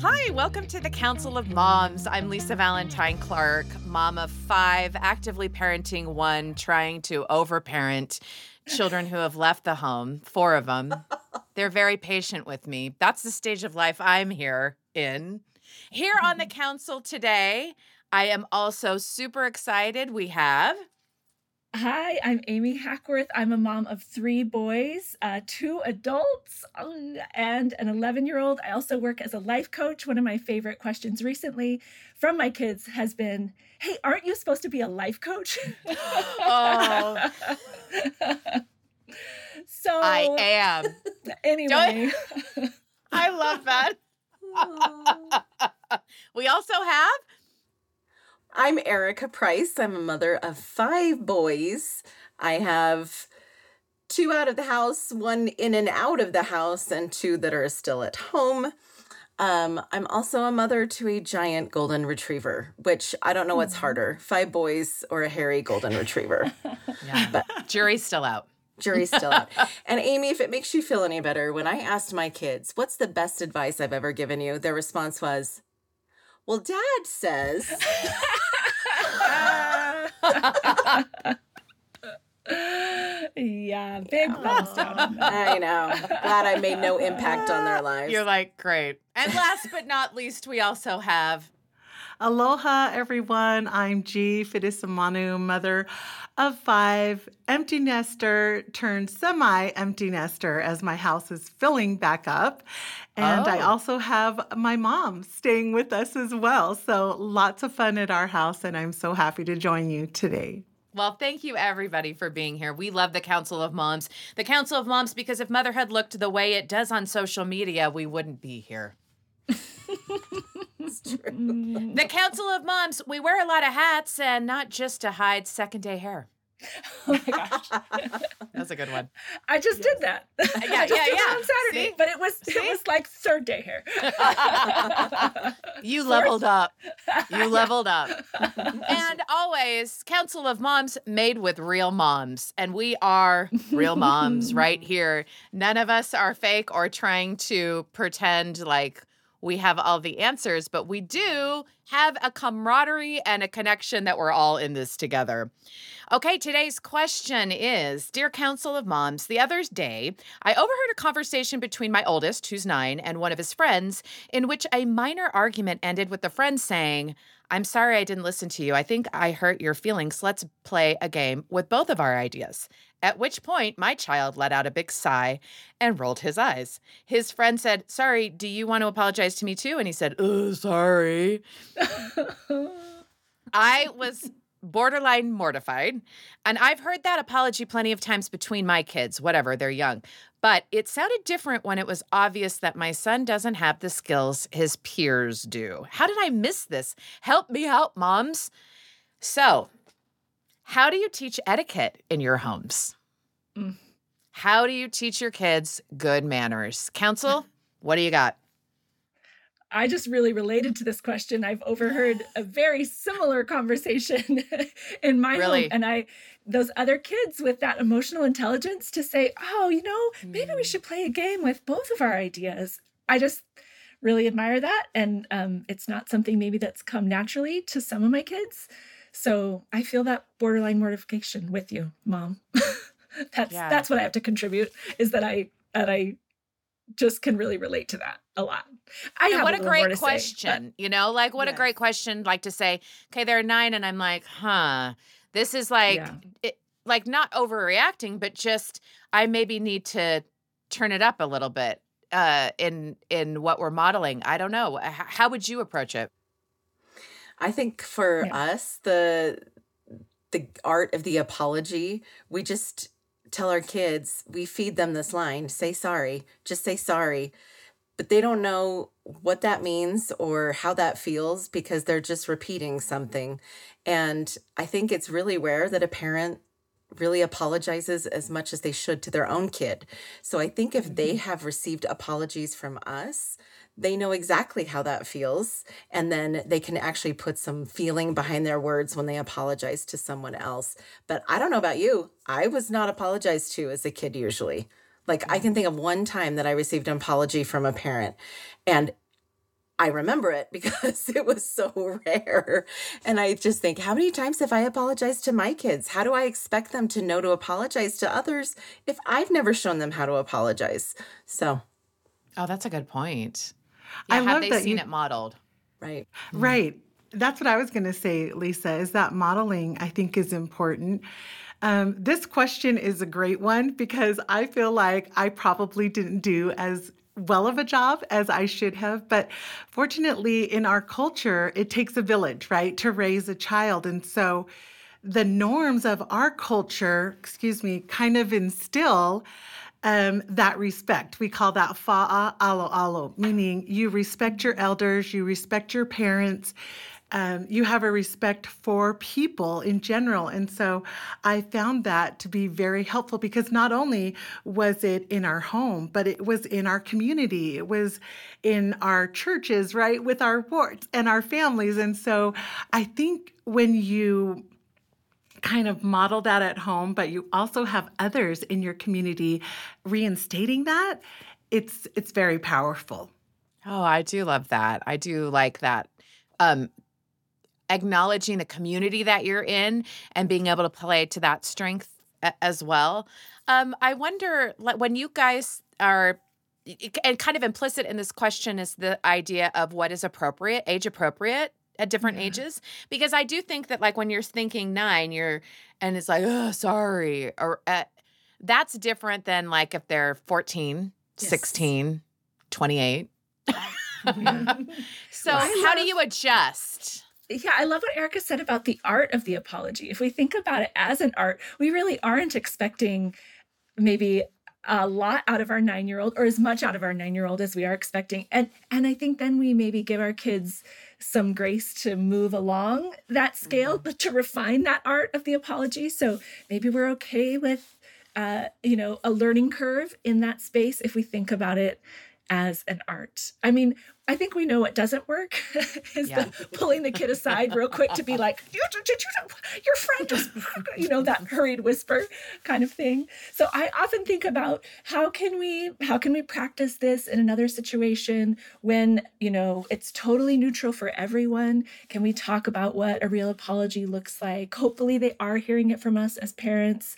Hi, welcome to the Council of Moms. I'm Lisa Valentine Clark, mom of 5, actively parenting 1, trying to overparent children who have left the home, 4 of them. They're very patient with me. That's the stage of life I'm here in. Here on the council today, I am also super excited. We have... Hi, I'm Amy Hackworth. I'm a mom of 3 boys, 2 adults, and an 11-year-old. I also work as a life coach. One of my favorite questions recently from my kids has been, hey, aren't you supposed to be a life coach? Oh, So I am. anyway, I love that. We also have... I'm Erica Price. I'm a mother of 5 boys. I have 2 out of the house, 1 in and out of the house, and 2 that are still at home. I'm also a mother to a giant golden retriever, which I don't know what's harder, 5 boys or a hairy golden retriever. Yeah. But jury's still out. Jury's still out. And Amy, if it makes you feel any better, when I asked my kids, what's the best advice I've ever given you? Their response was, well, Dad says... yeah, big thumbs down on that. I know. Glad I made no impact on their lives. You're like, great. And last but not least, we also have... Aloha, everyone. I'm G. Fidisamanu, mother of 5, empty nester turned semi-empty nester as my house is filling back up. And I also have my mom staying with us as well. So lots of fun at our house, and I'm so happy to join you today. Well, thank you, everybody, for being here. We love the Council of Moms. The Council of Moms, because if motherhood looked the way it does on social media, we wouldn't be here. It's true. The Council of Moms, we wear a lot of hats, and not just to hide second-day hair. Oh my gosh. That's a good one. I just did that. I just did that on Saturday, See? but it was like 3rd day hair. You leveled up. You leveled up. And always, Council of Moms made with real moms. And we are real moms right here. None of us are fake or trying to pretend like we have all the answers, but we do have a camaraderie and a connection that we're all in this together. Okay, today's question is, Dear Council of Moms, the other day, I overheard a conversation between my oldest, who's 9, and one of his friends, in which a minor argument ended with the friend saying, I'm sorry I didn't listen to you. I think I hurt your feelings. Let's play a game with both of our ideas. At which point, my child let out a big sigh and rolled his eyes. His friend said, sorry, do you want to apologize to me too? And he said, sorry. I was borderline mortified. And I've heard that apology plenty of times between my kids, whatever, they're young. But it sounded different when it was obvious that my son doesn't have the skills his peers do. How did I miss this? Help me out, moms. So, how do you teach etiquette in your homes? How do you teach your kids good manners? Council, what do you got? I just really related to this question. I've overheard a very similar conversation in my home. And those other kids with that emotional intelligence to say, oh, maybe we should play a game with both of our ideas. I just really admire that. And it's not something maybe that's come naturally to some of my kids. So I feel that borderline mortification with you, Mom. That's what I have to contribute, is that I just can really relate to that a lot. What a great question, what a great question, like to say, okay, they're 9 and I'm like, this is like not overreacting, but just, I maybe need to turn it up a little bit in what we're modeling. I don't know. How would you approach it? I think for us, the art of the apology, we just tell our kids, we feed them this line, say sorry, just say sorry. But they don't know what that means or how that feels because they're just repeating something. And I think it's really rare that a parent really apologizes as much as they should to their own kid. So I think if they have received apologies from us, they know exactly how that feels. And then they can actually put some feeling behind their words when they apologize to someone else. But I don't know about you. I was not apologized to as a kid usually. Like I can think of one time that I received an apology from a parent and I remember it because it was so rare. And I just think, how many times have I apologized to my kids? How do I expect them to know to apologize to others if I've never shown them how to apologize? So. Oh, that's a good point. I Yeah, have love they that seen it modeled? Right. Right. That's what I was going to say, Lisa, is that modeling, I think, is important. This question is a great one because I feel like I probably didn't do as well of a job as I should have. But fortunately, in our culture, it takes a village, right, to raise a child. And so the norms of our culture, kind of instill that respect. We call that fa'a alo alo, meaning you respect your elders, you respect your parents, you have a respect for people in general. And so I found that to be very helpful because not only was it in our home, but it was in our community. It was in our churches, right, with our wards and our families. And so I think when you kind of model that at home, but you also have others in your community reinstating that, it's very powerful. Oh, I do love that. I do like that. Acknowledging the community that you're in and being able to play to that strength as well. I wonder, when you guys are, and kind of implicit in this question is the idea of what is appropriate, age appropriate at different ages, because I do think that like when you're thinking 9, and it's like, oh, sorry, or that's different than like if they're 14, 16, 28. So how do you adjust? Yeah, I love what Erica said about the art of the apology. If we think about it as an art, we really aren't expecting maybe a lot out of our 9-year-old or as much out of our 9-year-old as we are expecting. And I think then we maybe give our kids some grace to move along that scale, but to refine that art of the apology. So maybe we're okay with, a learning curve in that space if we think about it as an art. I mean, I think we know what doesn't work is pulling the kid aside real quick to be like, your friend just, that hurried whisper kind of thing. So I often think about how can we practice this in another situation when, it's totally neutral for everyone? Can we talk about what a real apology looks like? Hopefully they are hearing it from us as parents.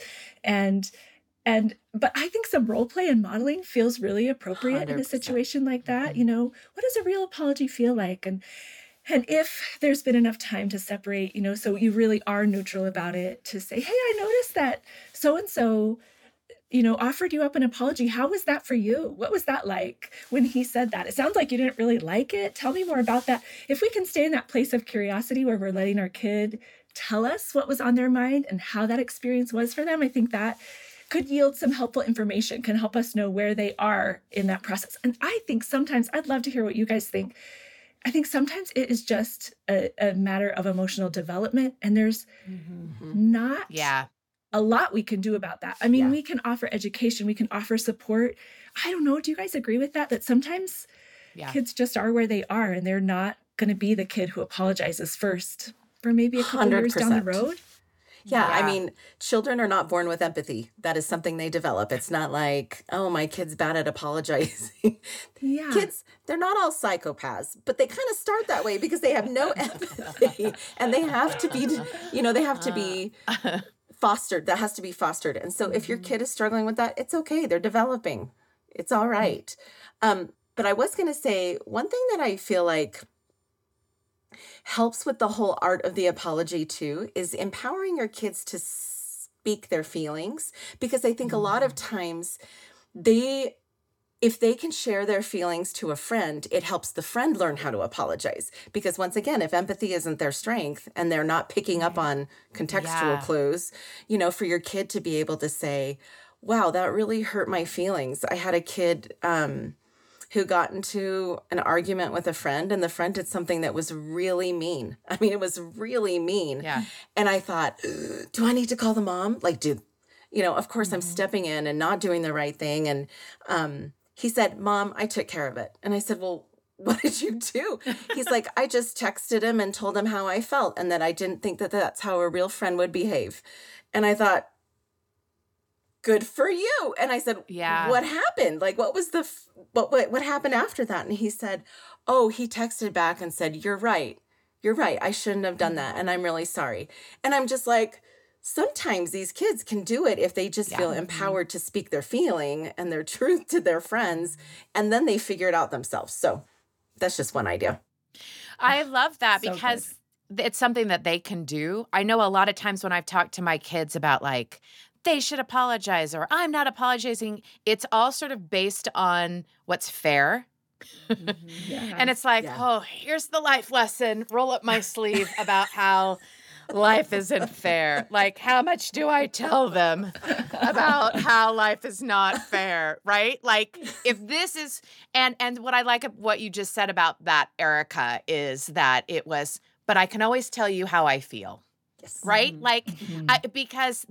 But I think some role play and modeling feels really appropriate 100%. In a situation like that. What does a real apology feel like? And if there's been enough time to separate, so you really are neutral about it, to say, hey, I noticed that so-and-so, offered you up an apology. How was that for you? What was that like when he said that? It sounds like you didn't really like it. Tell me more about that. If we can stay in that place of curiosity where we're letting our kid tell us what was on their mind and how that experience was for them, I think that could yield some helpful information, can help us know where they are in that process. And I think sometimes, I'd love to hear what you guys think. I think sometimes it is just a matter of emotional development, and there's not a lot we can do about that. I mean, we can offer education, we can offer support. I don't know, do you guys agree with that? That sometimes kids just are where they are, and they're not going to be the kid who apologizes first for maybe a couple 100%. Years down the road? Yeah, I mean, children are not born with empathy. That is something they develop. It's not like, oh, my kid's bad at apologizing. Kids, they're not all psychopaths, but they kind of start that way because they have no empathy, and they have to be, they have to be fostered. That has to be fostered. And so if your kid is struggling with that, it's okay. They're developing. It's all right. But I was going to say one thing that I feel like helps with the whole art of the apology too is empowering your kids to speak their feelings, because I think a lot of times if they can share their feelings to a friend, it helps the friend learn how to apologize. Because once again, if empathy isn't their strength and they're not picking up on contextual clues, for your kid to be able to say, wow, that really hurt my feelings. I had a kid who got into an argument with a friend, and the friend did something that was really mean. I mean, it was really mean. Yeah. And I thought, do I need to call the mom? Like, of course I'm stepping in and not doing the right thing. And he said, Mom, I took care of it. And I said, well, what did you do? He's like, I just texted him and told him how I felt, and that I didn't think that that's how a real friend would behave. And I thought, good for you. And I said, Yeah. What happened? Like, what was what happened after that? And he said, oh, he texted back and said, you're right. You're right. I shouldn't have done that. And I'm really sorry. And I'm just like, sometimes these kids can do it if they just feel empowered to speak their feeling and their truth to their friends. And then they figure it out themselves. So that's just one idea. I love that So because it's something that they can do. I know a lot of times when I've talked to my kids about like, they should apologize or I'm not apologizing, it's all sort of based on what's fair. Yeah. And it's like, oh, here's the life lesson. Roll up my sleeve about how life isn't fair. Like, how much do I tell them about how life is not fair, right? Like, if this is, and what I like of what you just said about that, Erica, is that it was, but I can always tell you how I feel, right? Like, because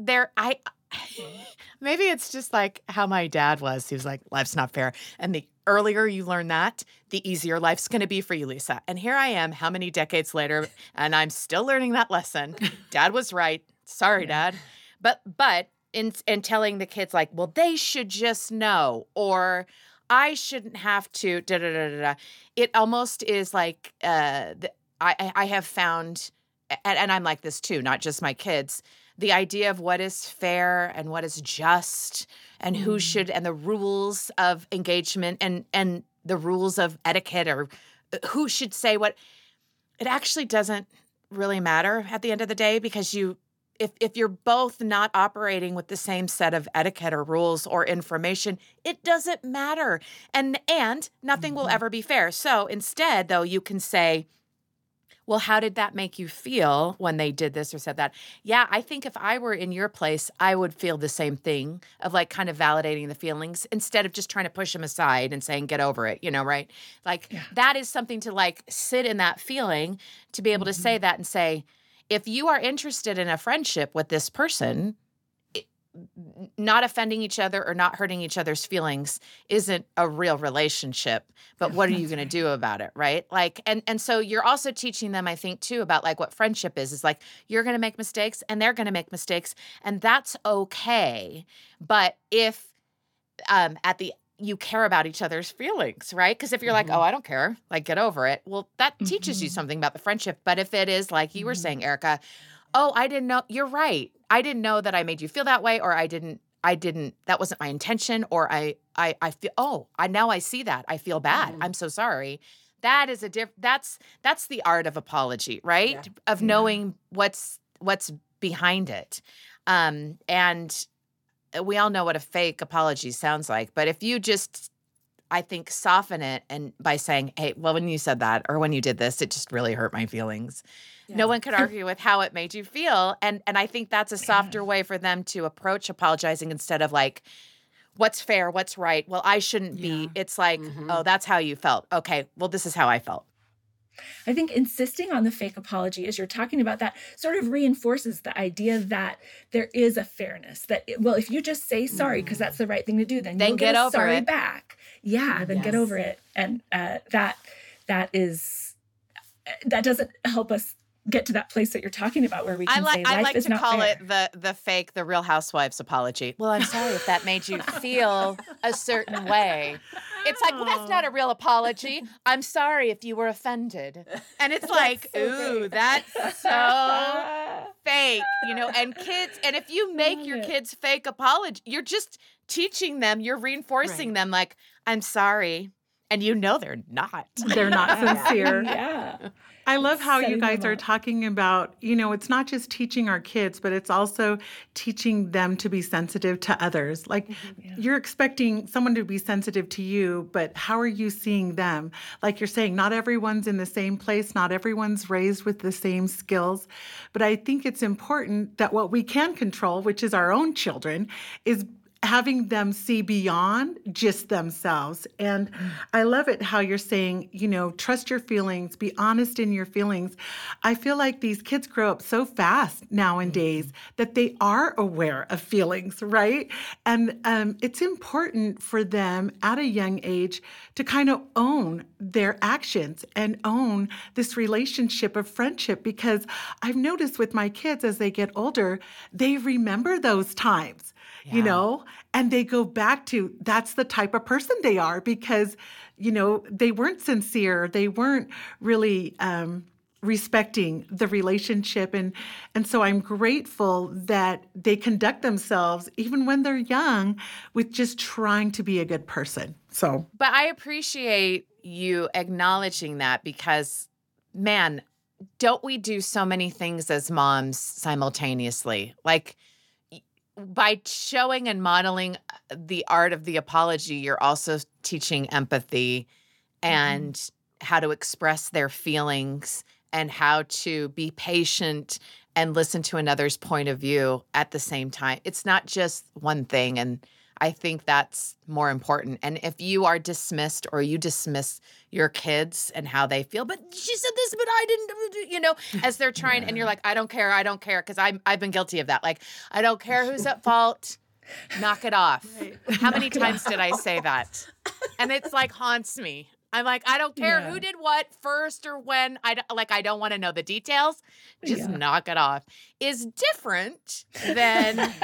maybe it's just like how my dad was. He was like, life's not fair. And the earlier you learn that, the easier life's going to be for you, Lisa. And here I am, how many decades later, and I'm still learning that lesson. Dad was right. Sorry, Dad. But in telling the kids like, well, they should just know, or I shouldn't have to, da-da-da-da-da. It almost is like, I have found, and I'm like this too, not just my kids, the idea of what is fair and what is just and who should, and the rules of engagement and the rules of etiquette or who should say what, it actually doesn't really matter at the end of the day because if you're both not operating with the same set of etiquette or rules or information, it doesn't matter. And nothing will ever be fair. So instead, though, you can say, well, how did that make you feel when they did this or said that? Yeah, I think if I were in your place, I would feel the same thing of like kind of validating the feelings instead of just trying to push them aside and saying, get over it, right? Like that is something to like sit in that feeling to be able to say that and say, if you are interested in a friendship with this person, not offending each other or not hurting each other's feelings isn't a real relationship, but what are you going to do about it, right? Like, and so you're also teaching them, I think, too, about like what friendship is like you're going to make mistakes and they're going to make mistakes and that's okay. But if you care about each other's feelings, right? Because if you're like, oh, I don't care, like get over it. Well, that teaches you something about the friendship. But if it is like you were saying, Erica, oh, I didn't know, you're right. I didn't know that I made you feel that way, or I didn't, that wasn't my intention, or I feel, now I see that. I feel bad. I'm so sorry. That is that's the art of apology, right? Yeah. Of knowing what's behind it. And we all know what a fake apology sounds like, but if you just, I think, soften it and by saying, hey, well, when you said that, or when you did this, it just really hurt my feelings. Yeah. No one could argue with how it made you feel. And I think that's a softer way for them to approach apologizing instead of like, what's fair, what's right? Well, I shouldn't be. It's like, oh, that's how you felt. Okay, well, this is how I felt. I think insisting on the fake apology as you're talking about that sort of reinforces the idea that there is a fairness that, well, if you just say sorry, because that's the right thing to do, then you'll get a sorry back. Yeah, then get over it. And that doesn't help us get to that place that you're talking about where we can say life is not fair. I like to call it the fake, the Real Housewives apology. Well, I'm sorry if that made you feel a certain way. It's like, well, that's not a real apology. I'm sorry if you were offended. And it's like, ooh, that's so fake, and kids, and if you make your kids fake apology, you're just teaching them, you're reinforcing them like, I'm sorry. And they're not. They're not sincere. Yeah. I love how you guys are talking about, it's not just teaching our kids, but it's also teaching them to be sensitive to others. Like you're expecting someone to be sensitive to you, but how are you seeing them? Like you're saying, not everyone's in the same place. Not everyone's raised with the same skills. But I think it's important that what we can control, which is our own children, is having them see beyond just themselves. And I love it how you're saying, trust your feelings, be honest in your feelings. I feel like these kids grow up so fast nowadays that they are aware of feelings, right? And it's important for them at a young age to kind of own their actions and own this relationship of friendship, because I've noticed with my kids as they get older, they remember those times. Yeah. And they go back to that's the type of person they are because, they weren't sincere. They weren't really respecting the relationship. And so I'm grateful that they conduct themselves, even when they're young, with just trying to be a good person. So, but I appreciate you acknowledging that because, man, don't we do so many things as moms simultaneously? Like, by showing and modeling the art of the apology, you're also teaching empathy and how to express their feelings and how to be patient and listen to another's point of view at the same time. It's not just one thing. And I think that's more important. And if you are dismissed or you dismiss your kids and how they feel, but she said this, but I didn't, as they're trying, and you're like, I don't care, because I've been guilty of that. Like, I don't care who's at fault. Knock it off. Right. How many times did I say that? And it's like haunts me. I'm like, I don't care who did what first or when. I don't want to know the details. Just knock it off. Is different than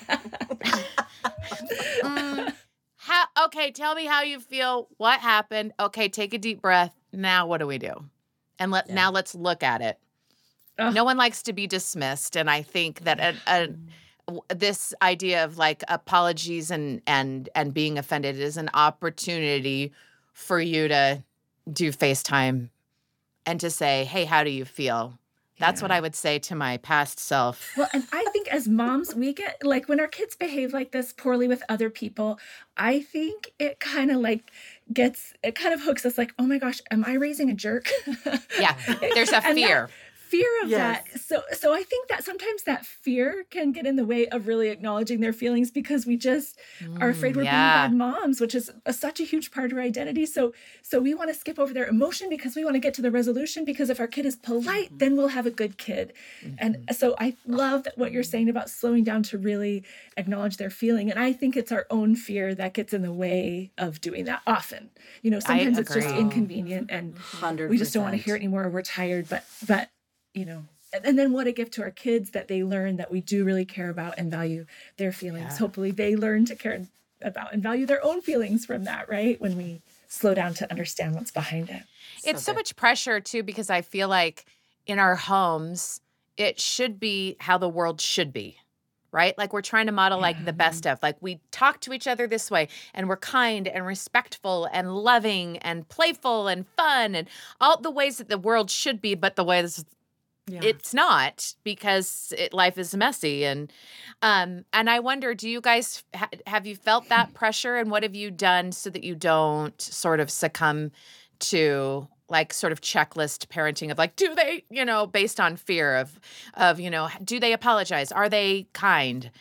okay, tell me how you feel. What happened? Okay, take a deep breath. Now what do we do? And now let's look at it. No one likes to be dismissed, and I think that this idea of like apologies and being offended is an opportunity for you to do FaceTime and to say, hey, how do you feel? That's what I would say to my past self. Well, and I think as moms, we get like when our kids behave like this poorly with other people, I think it kind of hooks us like, oh my gosh, am I raising a jerk? Yeah, there's a fear. Fear of that. So I think that sometimes that fear can get in the way of really acknowledging their feelings because we just are afraid we're being bad moms, which is such a huge part of our identity. So we want to skip over their emotion because we want to get to the resolution, because if our kid is polite, then we'll have a good kid. And so I love what you're saying about slowing down to really acknowledge their feeling. And I think it's our own fear that gets in the way of doing that often. Sometimes it's just inconvenient and 100%. We just don't want to hear it anymore. Or we're tired, but and then what a gift to our kids that they learn that we do really care about and value their feelings. Yeah. Hopefully they learn to care about and value their own feelings from that, right? When we slow down to understand what's behind it. It's so much pressure too, because I feel like in our homes, it should be how the world should be, right? Like we're trying to model like the best of, like we talk to each other this way and we're kind and respectful and loving and playful and fun and all the ways that the world should be, but the ways it's not, because life is messy. And I wonder, do you guys, have you felt that pressure, and what have you done so that you don't sort of succumb to like sort of checklist parenting of like, do they, based on fear of, do they apologize? Are they kind?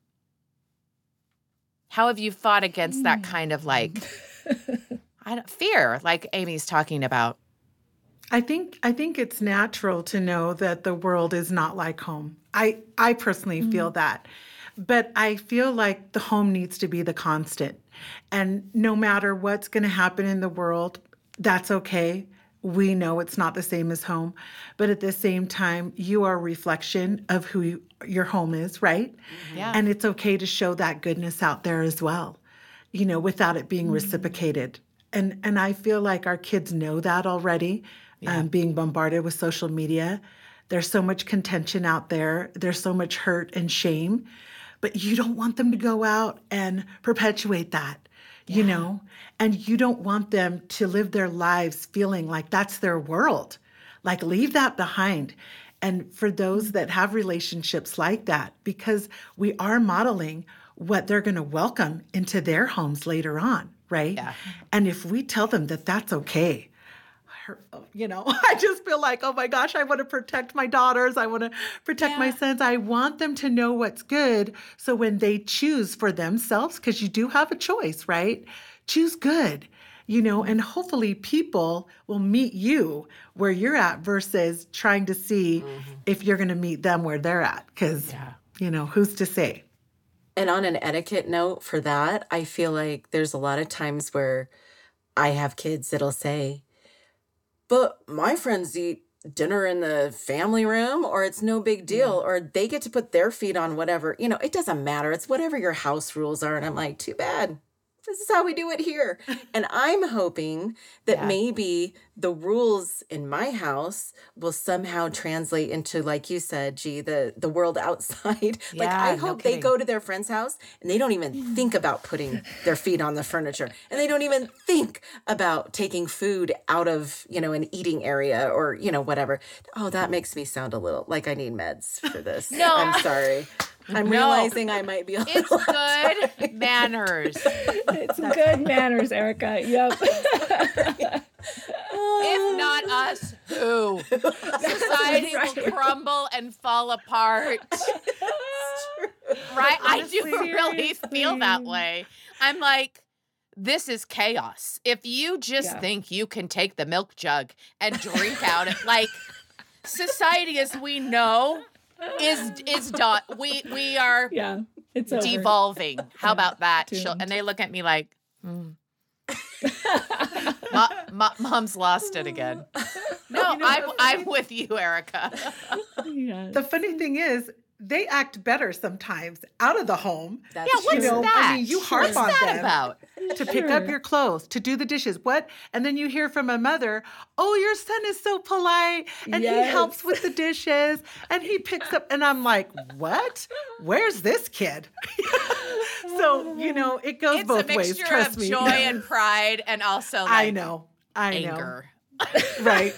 How have you fought against that kind of like, fear like Amy's talking about? I think it's natural to know that the world is not like home. I personally feel that. But I feel like the home needs to be the constant. And no matter what's going to happen in the world, that's okay. We know it's not the same as home. But at the same time, you are a reflection of who your home is, right? Yeah. And it's okay to show that goodness out there as well, without it being reciprocated. And I feel like our kids know that already. Being bombarded with social media. There's so much contention out there. There's so much hurt and shame, but you don't want them to go out and perpetuate that, and you don't want them to live their lives feeling like that's their world. Like, leave that behind. And for those that have relationships like that, because we are modeling what they're going to welcome into their homes later on, right? Yeah. And if we tell them that that's okay, I just feel like, oh my gosh, I want to protect my daughters. I want to protect my sons. I want them to know what's good. So when they choose for themselves, because you do have a choice, right? Choose good, and hopefully people will meet you where you're at versus trying to see if you're going to meet them where they're at. Because, who's to say? And on an etiquette note for that, I feel like there's a lot of times where I have kids that'll say, but my friends eat dinner in the family room, or it's no big deal, or they get to put their feet on whatever, it doesn't matter. It's whatever your house rules are. And I'm like, too bad. This is how we do it here. And I'm hoping that maybe the rules in my house will somehow translate into, like you said, G, the world outside. Like, I hope they go to their friend's house and they don't even think about putting their feet on the furniture. And they don't even think about taking food out of, an eating area or, whatever. Oh, that makes me sound a little like I need meds for this. No. I'm sorry. I'm realizing I might be a little It's good manners. It's good manners, Erica. Yep. If not us, who? Society will crumble and fall apart. Right? Honestly, I do really feel that way. I'm like, this is chaos. If you just think you can take the milk jug and drink out of, like, society as we know is done. We are it's over. devolving. How about that? Doomed. And they look at me like, Mom's lost it again. No, I'm with you, Erica. The funny thing is, they act better sometimes out of the home. That's what's that? I mean, you harp What's on that them about? to pick up your clothes, to do the dishes. What? And then you hear from a mother, oh, your son is so polite, and he helps with the dishes, and he picks up. And I'm like, what? Where's this kid? So, it goes both ways. Trust me. It's a mixture of joy and pride, and also like I know. anger. Right.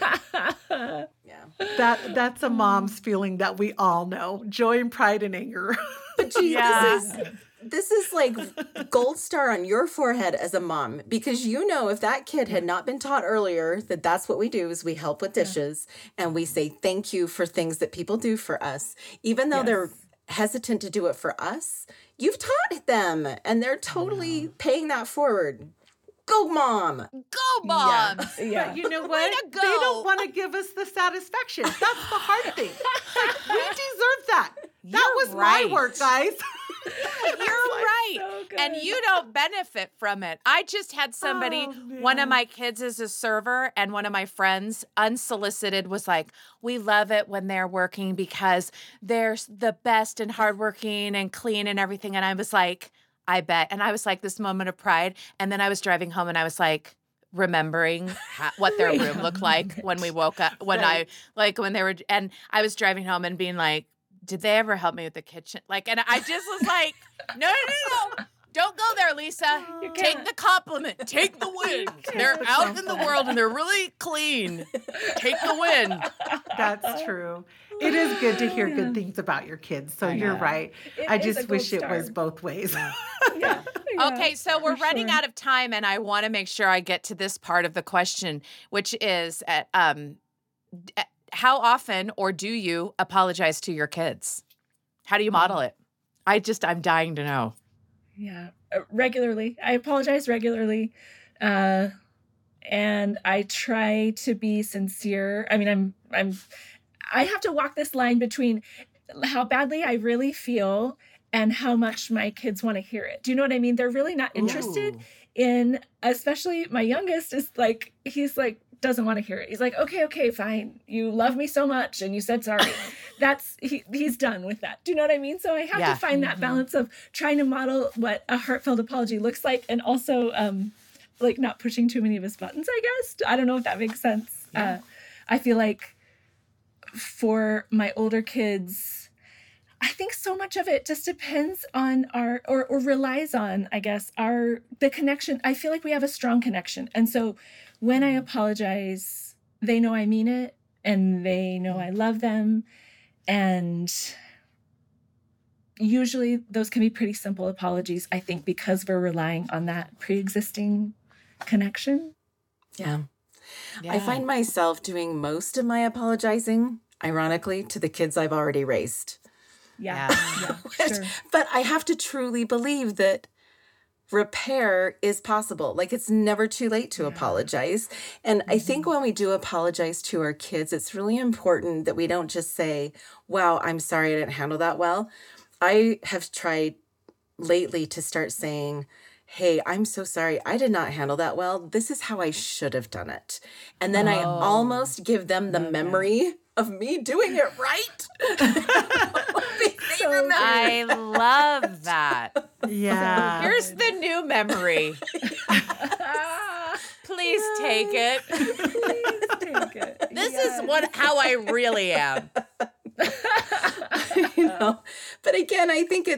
Yeah. That's a mom's feeling that we all know. Joy and pride and anger. But gee, this is like gold star on your forehead as a mom, because if that kid had not been taught earlier that that's what we do is we help with dishes and we say thank you for things that people do for us, even though they're hesitant to do it for us, you've taught them and they're totally paying that forward. Go, Mom. Go, Mom. Yeah. But you know what? go. They don't want to give us the satisfaction. That's the hard thing. Like, we deserve that. That was right. my work, guys. You're right. so good. And you don't benefit from it. I just had somebody, one of my kids is a server, and one of my friends, unsolicited, was like, we love it when they're working because they're the best and hardworking and clean and everything. And I was like, I bet. And I was like, this moment of pride. And then I was driving home and I was like, remembering what their room looked like when we woke up, when when they were, and I was driving home and being like, did they ever help me with the kitchen? Like, and I just was like, no. Don't go there, Lisa. Take the compliment. Take the win. They're out in the world and they're really clean. Take the win. That's true. It is good to hear good things about your kids. So you're right. I just wish it was both ways. Okay, so we're running out of time, and I want to make sure I get to this part of the question, which is how often or do you apologize to your kids? How do you model it? I'm dying to know. Yeah, regularly. I apologize regularly. And I try to be sincere. I mean, I have to walk this line between how badly I really feel and how much my kids want to hear it. Do you know what I mean? They're really not interested in, especially my youngest is like, he's like, doesn't want to hear it. He's like, okay, fine. You love me so much and you said sorry. He's done with that. Do you know what I mean? So I have to find that balance of trying to model what a heartfelt apology looks like and also like not pushing too many of his buttons, I guess. I don't know if that makes sense. Yeah. I feel like for my older kids, I think so much of it just depends on or relies on, I guess, the connection. I feel like we have a strong connection. And so when I apologize, they know I mean it and they know I love them. And usually those can be pretty simple apologies, I think, because we're relying on that pre-existing connection. Yeah. I find myself doing most of my apologizing, ironically, to the kids I've already raised. Yeah. Sure. But I have to truly believe that repair is possible. Like, it's never too late to apologize. And I think when we do apologize to our kids, it's really important that we don't just say, wow, I'm sorry I didn't handle that well. I have tried lately to start saying, hey, I'm so sorry. I did not handle that well. This is how I should have done it. And then I almost give them the memory of me doing it right. I love that. Yeah. Here's the new memory. Please take it. Please take it. This is how I really am. But again, I think,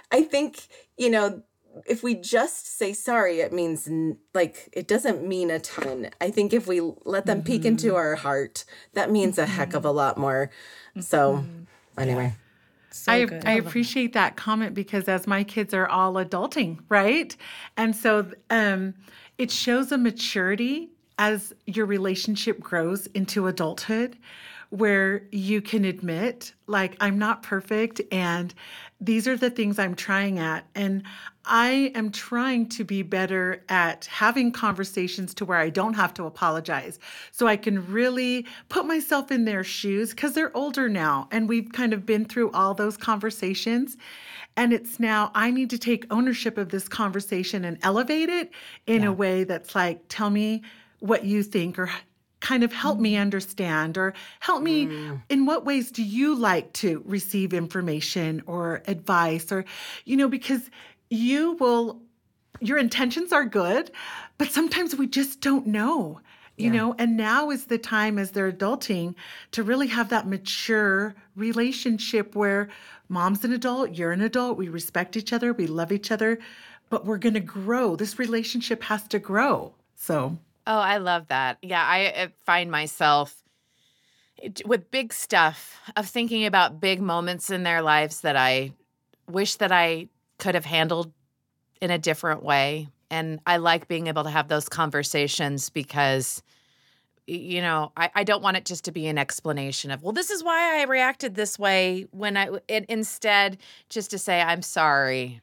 if we just say sorry, it means it doesn't mean a ton. I think if we let them peek into our heart, that means a heck of a lot more. So anyway. So I appreciate that comment, because as my kids are all adulting, right? And so it shows a maturity as your relationship grows into adulthood, where you can admit, I'm not perfect, and these are the things I'm trying at. And I am trying to be better at having conversations to where I don't have to apologize. So I can really put myself in their shoes, because they're older now, and we've kind of been through all those conversations. And it's now I need to take ownership of this conversation and elevate it in a way that's tell me what you think, or kind of help me understand, or help me in what ways do you like to receive information or advice, or, because your intentions are good, but sometimes we just don't know, you know, and now is the time as they're adulting to really have that mature relationship where mom's an adult, you're an adult, we respect each other, we love each other, but we're going to grow. This relationship has to grow. So. Oh, I love that. Yeah, I find myself with big stuff of thinking about big moments in their lives that I wish that I could have handled in a different way. And I like being able to have those conversations because, I don't want it just to be an explanation of, well, this is why I reacted this way, instead just to say, I'm sorry.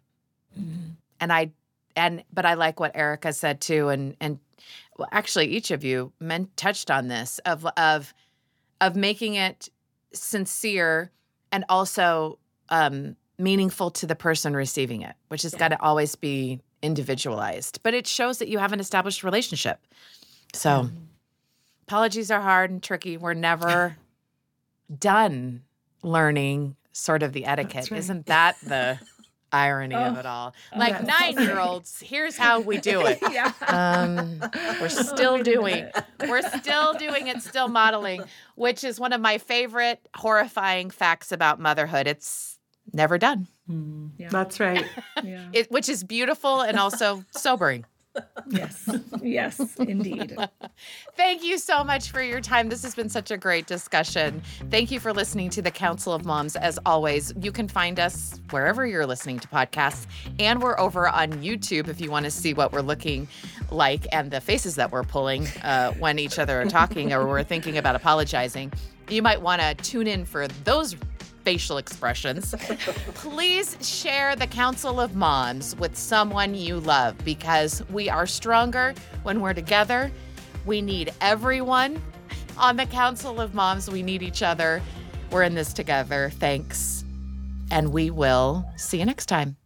But I like what Erica said too. And well, actually, each of you touched on this of making it sincere and also meaningful to the person receiving it, which has got to always be individualized. But it shows that you have an established relationship. So apologies are hard and tricky. We're never done learning sort of the etiquette. Right. Isn't that the irony of it all? 9-year-olds, here's how we do it. We're still doing it, still modeling, which is one of my favorite horrifying facts about motherhood. It's never done. That's right. Which is beautiful and also sobering. Yes, indeed. Thank you so much for your time. This has been such a great discussion. Thank you for listening to the Council of Moms. As always, you can find us wherever you're listening to podcasts, and we're over on YouTube if you want to see what we're looking like and the faces that we're pulling when each other are talking or we're thinking about apologizing. You might want to tune in for those facial expressions. Please share the Council of Moms with someone you love, because we are stronger when we're together. We need everyone on the Council of Moms. We need each other. We're in this together. Thanks. And we will see you next time.